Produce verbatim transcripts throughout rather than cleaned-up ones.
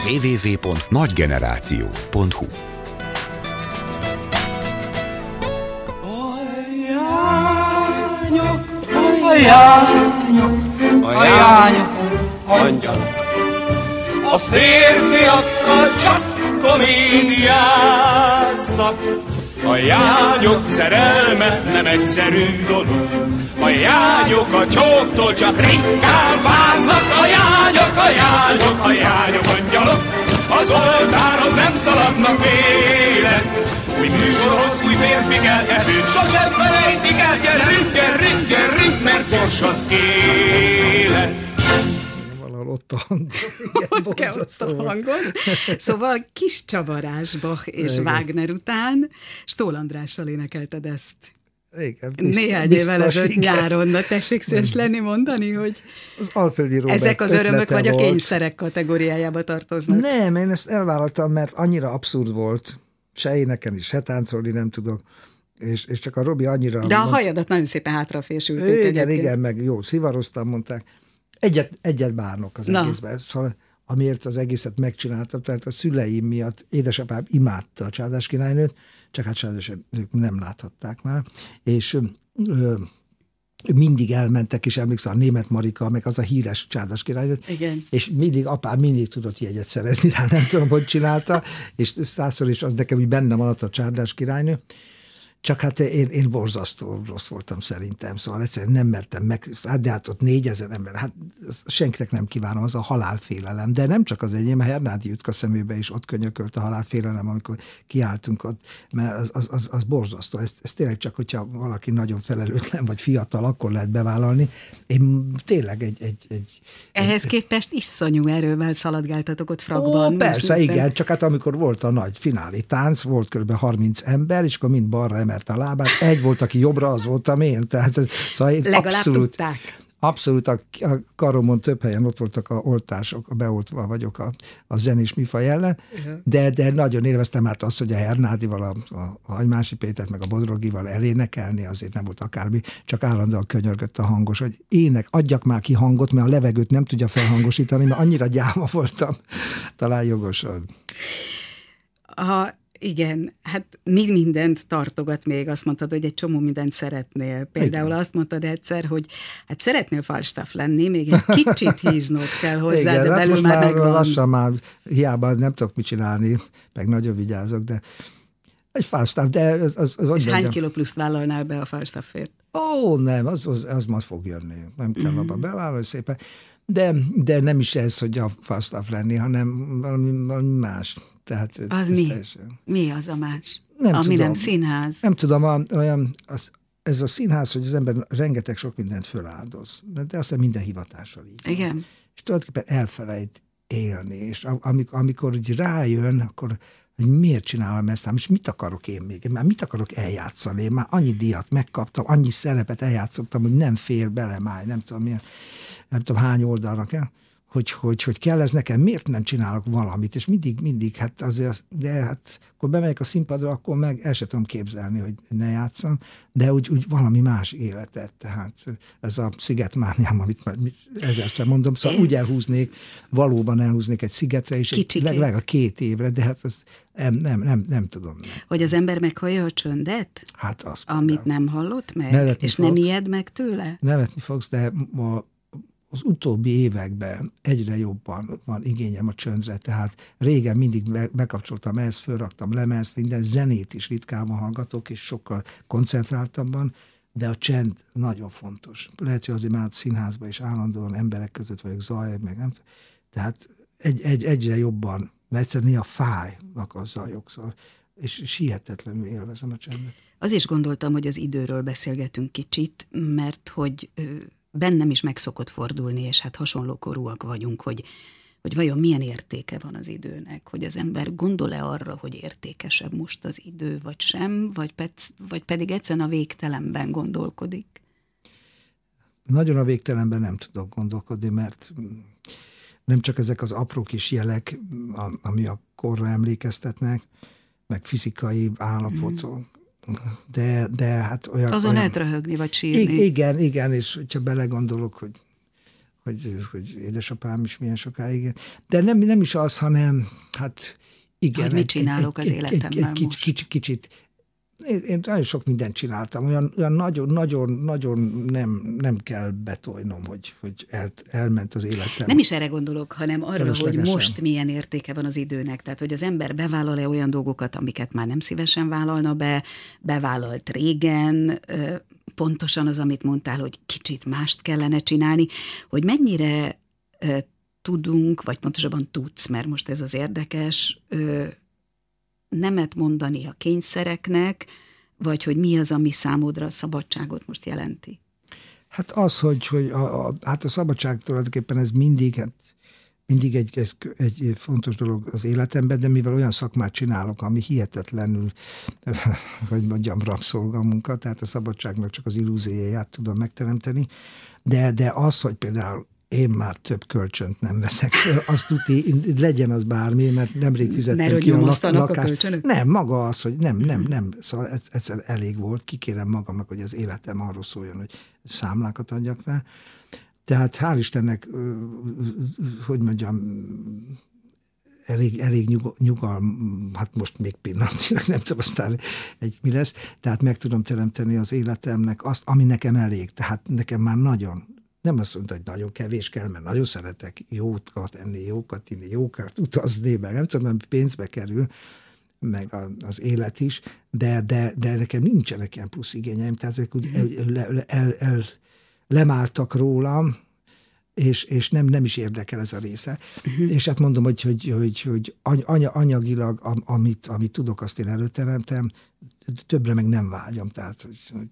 double-u double-u double-u pont nagygeneráció pont hu. A jányok, a jányok, angyalok, a férfiakkal csak komédiáznak. A jányok szerelme nem egyszerű dolog, a jányok a csóktól csak ritkán fáznak. A jányok, a jányok, a jányok, angyalok, az oltárhoz nem szaladnak vélet. Új műsorhoz, új férfi kell, ezért sosem felejtik el. Gyerünk, gyerünk, gyerünk, mert gyors az élet. Valahol ott a hang. Ott kell ott a hangot. Szóval kis csavarás Bach és igen. Wagner után Stól Andrással énekelted ezt. Igen, biztos, néhány évvel ezelőtt nyáron, na tessék szíves lenni mondani, hogy az Alföldi Róbert ezek az örömök vagy volt. A kényszerek kategóriájába tartoznak. Nem, én ezt elvállaltam, mert annyira abszurd volt. Se énekelni, se táncolni nem tudok. És, és csak a Robi annyira... De a mond... hajadat nagyon szépen hátrafésülték. Igen, egyébként. igen, meg jó, szivaroztam, mondták. Egyet, egyet bárnok az na. egészben. Szóval amiért az egészet megcsináltam, tehát a szüleim miatt édesapám imádta a Csárdás királynőt, csak hát sajnos ők nem láthatták már. És ö, mindig elmentek, és emlékszem, a Németh Marika, meg az a híres Csárdás királynőt, igen. és mindig apám mindig tudott jegyet szerezni rá, nem tudom, hogy csinálta, és százszor is az nekem, hogy bennem maradt a Csárdás királynő. Csak hát én, én borzasztó rossz voltam szerintem, szóval egyszerűen nem mertem meg, de hát ott négyezer ember, hát senkinek nem kívánom, az a halálfélelem, de nem csak az enyém, a Hernádi Jutka szemébe is ott könyökölt a halálfélelem, amikor kiálltunk ott, mert az, az, az, az borzasztó, ez, ez tényleg csak, hogyha valaki nagyon felelőtlen vagy fiatal, akkor lehet bevállalni. Én tényleg egy... egy, egy Ehhez egy, képest iszonyú erővel szaladgáltatok ott frakban. Ó, persze, igen, csak hát amikor volt a nagy fináli tánc, volt kb. harminc ember, és akkor mind balra emelt a lábát, egy volt, aki jobbra, az voltam én. Tehát, szóval én legalább abszolút, tudták. Abszolút a, a karomon több helyen ott voltak a oltások, a beoltva vagyok a, a zenés műfaj ellen, uh-huh. de, de nagyon élveztem hát azt, hogy a Hernádival, a, a, a Hagymási Pétert, meg a Bodrogival elénekelni, azért nem volt akármi, csak állandóan könyörgött a hangos, hogy ének, adjak már ki hangot, mert a levegőt nem tudja felhangosítani, mert annyira gyáva voltam, talán jogosan. A Igen, hát mi mindent tartogat még, azt mondtad, hogy egy csomó mindent szeretnél. Például igen. azt mondtad egyszer, hogy hát szeretnél Falstaff lenni, még egy kicsit híznod kell hozzá, igen, de belül már megvan. Lassan már hiába nem tudok mit csinálni, meg nagyon vigyázok, de egy Falstaff, de az... az, az És hány kiló pluszt vállalnál be a Falstaffért? Ó, nem, az, az, az majd fog jönni. Nem kell mm-hmm. abba bevállalni szépen. De, de nem is ez, hogy a Falstaff lenni, hanem valami, valami más. Tehát az mi? Teljesen... Mi az a más? Nem Ami tudom. nem színház? Nem tudom, a, olyan, az, ez a színház, hogy az ember rengeteg sok mindent föláldoz. De aztán minden hivatással így. Igen. És tulajdonképpen elfelejt élni. És amikor, amikor úgy rájön, akkor hogy miért csinálom ezt, és mit akarok én még? Már mit akarok eljátszani? Én már annyi díjat megkaptam, annyi szerepet eljátszottam, hogy nem fér bele már, nem tudom milyen, nem tudom hány oldalra kell. Hogy, hogy, hogy kell ez nekem, miért nem csinálok valamit, és mindig, mindig, hát azért, de hát akkor bemegyek a színpadra, akkor meg el sem tudom képzelni, hogy ne játszom, de úgy, úgy valami más életet, tehát ez a szigetmániám, amit ezerszer mondom, szóval úgy elhúznék, valóban elhúznék egy szigetre, és egy, legalább a két évre, de hát az nem, nem, nem, nem tudom. Nem. Hogy az ember meghallja a csöndet? Hát az. Amit nem hallott meg? Nevetni és fogsz. Nem ijed meg tőle? Nevetni fogsz, de ma az utóbbi években egyre jobban van igényem a csöndre, tehát régen mindig bekapcsoltam ehhez, fölraktam lemezt, minden zenét is ritkában hallgatok, és sokkal koncentráltabban, de a csend nagyon fontos. Lehet, hogy azért már színházban is állandóan emberek között vagyok, zaj, meg nem tudom. Tehát egy, egy, egyre jobban, mert egyszerűen néha fájnak a zajok, szóval, és, és hihetetlenül élvezem a csendet. Az is gondoltam, hogy az időről beszélgetünk kicsit, mert hogy bennem is meg szokott fordulni, és hát hasonló korúak vagyunk, hogy, hogy vajon milyen értéke van az időnek, hogy az ember gondol-e arra, hogy értékesebb most az idő, vagy sem, vagy, pec, vagy pedig egyszerűen a végtelenben gondolkodik. Nagyon a végtelenben nem tudok gondolkodni, mert nem csak ezek az apró kis jelek, ami a korra emlékeztetnek, meg fizikai állapotok, mm. De, de hát olyan... Azon olyan... lehet röhögni, vagy sírni. Igen, igen, és hogyha belegondolok, hogy, hogy, hogy édesapám is milyen sokáig. De nem, nem is az, hanem hát igen. Hogy mit csinálok egy, az életemmel egy, egy, egy most? Kicsit, kicsit. Én, én nagyon sok mindent csináltam, olyan, olyan nagyon, nagyon, nagyon nem, nem kell betolnom, hogy, hogy el, elment az életem. Nem is erre gondolok, hanem arra, hogy most milyen értéke van az időnek. Tehát, hogy az ember bevállal-e olyan dolgokat, amiket már nem szívesen vállalna be, bevállalt régen, pontosan az, amit mondtál, hogy kicsit mást kellene csinálni, hogy mennyire tudunk, vagy pontosabban tudsz, mert most ez az érdekes, nemet mondani a kényszereknek, vagy hogy mi az, ami számodra a szabadságot most jelenti? Hát az, hogy, hogy a, a, hát a szabadság tulajdonképpen ez mindig, hát mindig egy, egy, egy fontos dolog az életemben, de mivel olyan szakmát csinálok, ami hihetetlenül, hogy mondjam, rabszolgamunka, tehát a szabadságnak csak az illúzióját tudom megteremteni, de, de az, hogy például én már több kölcsönt nem veszek. Azt tuti, legyen az bármi, mert nemrég fizettem mert ki a lakást. a kölcsönök? Nem, maga az, hogy nem, nem, nem. Szóval egyszer elég volt, kikérem magamnak, hogy az életem arról szóljon, hogy számlákat adjak fel. Tehát hál' Istennek, hogy mondjam, elég, elég nyugal, nyugal, hát most még pillanatilag, nem tudom, aztán egy mi lesz. Tehát meg tudom teremteni az életemnek azt, ami nekem elég. Tehát nekem már nagyon, nem azt mondta, hogy nagyon kevés kell, mert nagyon szeretek jókat enni, jókat inni, jókat utazni, meg nem tudom, hogy pénzbe kerül, meg az élet is, de, de, de nekem nincsenek ilyen plusz igényeim, tehát ezek úgy el, el, el, el, lemáltak rólam, és, és nem, nem is érdekel ez a része. Uh-huh. És hát mondom, hogy, hogy, hogy, hogy anya, anyagilag, amit, amit tudok, azt én előteremtem, többre meg nem vágyom, tehát hogy, hogy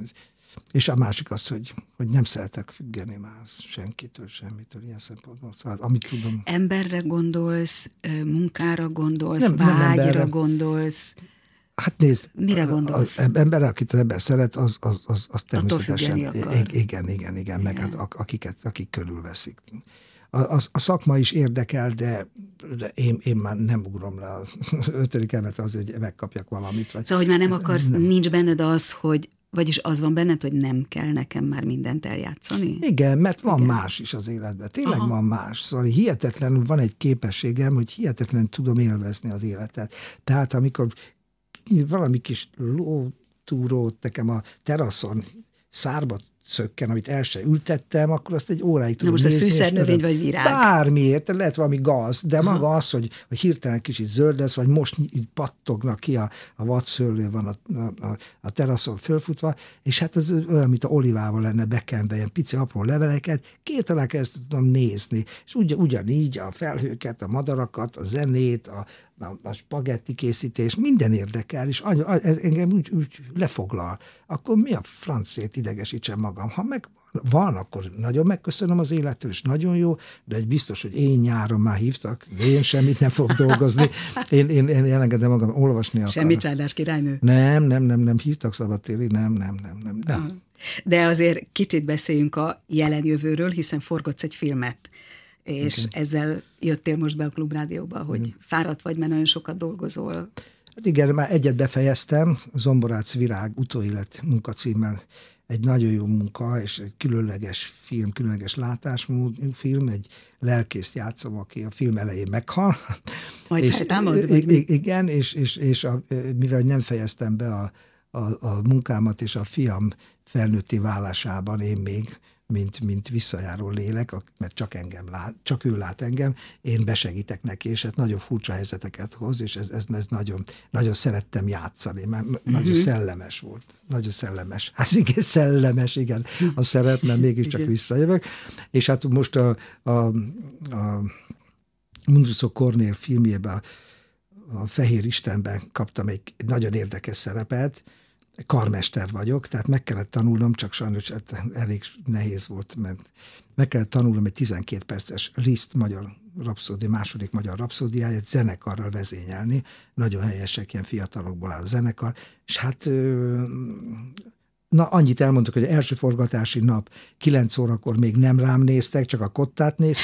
és a másik az, hogy, hogy nem szeretek függeni már senkitől, semmitől, ilyen szempontból. Szóval, amit tudom. Emberre gondolsz, munkára gondolsz, nem, vágyra nem gondolsz? Hát nézd, mire gondolsz? Az emberre, akit az ember szeret, az, az, az, az természetesen. Igen, igen, igen, meg hát akiket, akik körülveszik. A, a, a szakma is érdekel, de, de én, én már nem ugrom le a ötödik emelet az, hogy megkapjak valamit. Vagy szóval, hogy már nem akarsz, nem. Nincs benned az, hogy vagyis az van benned, hogy nem kell nekem már mindent eljátszani? Igen, mert van Igen. más is az életben. Tényleg Aha. van más. Szóval hihetetlenül van egy képességem, hogy hihetetlenül tudom élvezni az életet. Tehát amikor valami kis lótúrót nekem a teraszon szárba szökken, amit el se ültettem, akkor azt egy óráig tudom nézni. Na most ez fűszernövény vagy virág? Bármiért, lehet valami gaz, de Aha. maga az, hogy, hogy hirtelen kicsit zöld lesz, vagy most így pattognak ki a, a vadszőlő van a, a, a teraszon fölfutva, és hát az olyan, mint a olivával lenne bekenve, ilyen pici apró leveleket, két alá keresztül tudom nézni, és ugy, ugyanígy a felhőket, a madarakat, a zenét, a a spagetti készítés, minden érdekel, és ez engem úgy, úgy lefoglal. Akkor mi a francét idegesítsem magam? Ha meg van, akkor nagyon megköszönöm az élettől, és nagyon jó, de egy biztos, hogy én nyáron már hívtak, de én semmit nem fog dolgozni. Én, én, én elengedem magam, olvasni akarok. Semmi csárdás királynő? Nem, nem, nem, nem, hívtak szabadtéri, nem, nem, nem, nem, nem. De azért kicsit beszéljünk a jelenjövőről, hiszen forgatsz egy filmet, és okay. ezzel jöttél most be a Klubrádióba, hogy mm. fáradt vagy, mert nagyon sokat dolgozol. Hát igen, már egyet befejeztem, Zomborác Virág utóélet munkacímmel, egy nagyon jó munka, és egy különleges film, különleges látásmód film, egy lelkészt játszom, aki a film elején meghal. Majd és, feltámad? Igen, és, és, és a, mivel nem fejeztem be a, a, a munkámat, és a fiam felnőtti válásában én még mint, mint visszajáró lélek, mert csak engem lát, csak ő lát engem, én besegítek neki, és hát nagyon furcsa helyzeteket hoz, és ez, ez, ez nagyon, nagyon szerettem játszani, mert uh-huh. nagyon szellemes volt. Nagyon szellemes. Hát igen, szellemes, igen. A szeretném, mégiscsak visszajövök. És hát most a, a, a Mundruczó Kornél filmjében, a, a Fehér Istenben kaptam egy nagyon érdekes szerepet, karmester vagyok, tehát meg kellett tanulnom, csak sajnos elég nehéz volt, mert meg kellett tanulnom egy tizenkét perces Liszt magyar rapszódi, második magyar rapszódiáját zenekarral vezényelni. Nagyon helyesek, ilyen fiatalokból áll a zenekar, és hát na, annyit elmondtak, hogy az első forgatási nap kilenc órakor még nem rám néztek, csak a kottát nézték,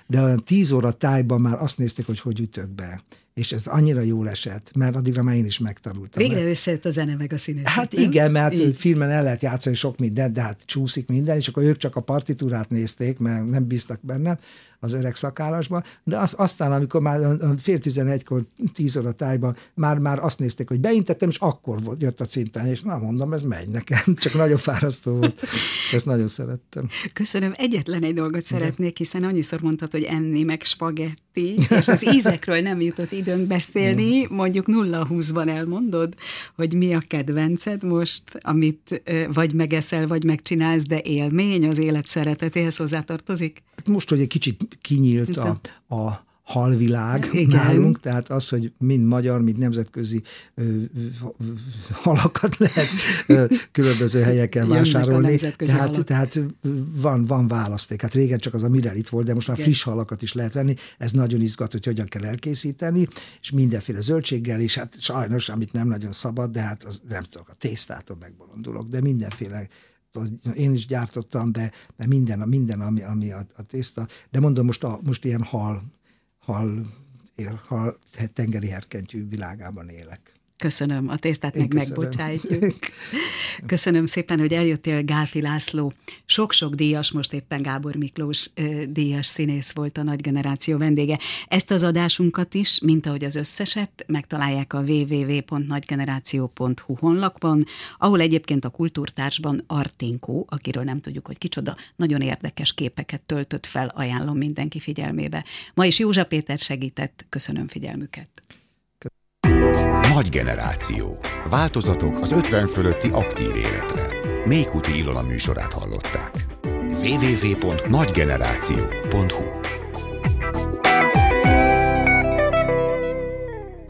de olyan tíz óra tájban már azt nézték, hogy hogy ütök be. És ez annyira jól esett, mert addigra már én is megtanultam. Végre mert... összejött a zene meg a színészet. Hát igen, mert így. Filmen el lehet játszani sok mindent, de hát csúszik minden, és akkor ők csak a partitúrát nézték, mert nem bíztak benne az öreg szakállasban, de az, aztán, amikor már fél tizenegykor, tíz óra tájban már, már azt nézték, hogy beintettem, és akkor jött a cintány, és na mondom, ez megy nekem, csak nagyon fárasztó volt. Ezt nagyon szerettem. Köszönöm. Egyetlen egy dolgot szeretnék, hiszen annyiszor mondtad, hogy enni, meg spagetti, és az ízekről nem jutott időnk beszélni, mondjuk nulla húszban elmondod, hogy mi a kedvenced most, amit vagy megeszel, vagy megcsinálsz, de élmény, az élet szeretetéhez hozzátartozik? Most, hogy egy kicsit kinyílt a, a halvilág igen. nálunk, tehát az, hogy mind magyar, mind nemzetközi ö, ö, halakat lehet ö, különböző helyeken vásárolni. Tehát, tehát van, van választék. Hát régen csak az a Mirelit volt, de most már igen. friss halakat is lehet venni. Ez nagyon izgat, hogy hogyan kell elkészíteni, és mindenféle zöldséggel, és hát sajnos, amit nem nagyon szabad, de hát az, nem tudok, a tésztától megbolondulok, de mindenféle én is gyártottam, de, de minden, minden, ami, ami a, a tészta. De mondom, most, a, most ilyen hal, hal, hal, tengeri herkentyű világában élek. Köszönöm, a tésztát meg megbocsájtjuk. Köszönöm szépen, hogy eljöttél, Gálfi László. Sok-sok díjas, most éppen Gábor Miklós díjas színész volt a Nagy Generáció vendége. Ezt az adásunkat is, mint ahogy az összeset, megtalálják a double-u double-u double-u pont nagygeneráció pont hu honlapon, ahol egyébként a Kultúrtársban Artinkó, akiről nem tudjuk, hogy kicsoda, nagyon érdekes képeket töltött fel, ajánlom mindenki figyelmébe. Ma is Józsa Péter segített, köszönöm figyelmüket. Nagy generáció. Változatok az ötven fölötti aktív életre. Mékuti Ilona műsorát hallották. double-u double-u double-u pont nagygeneráció pont hu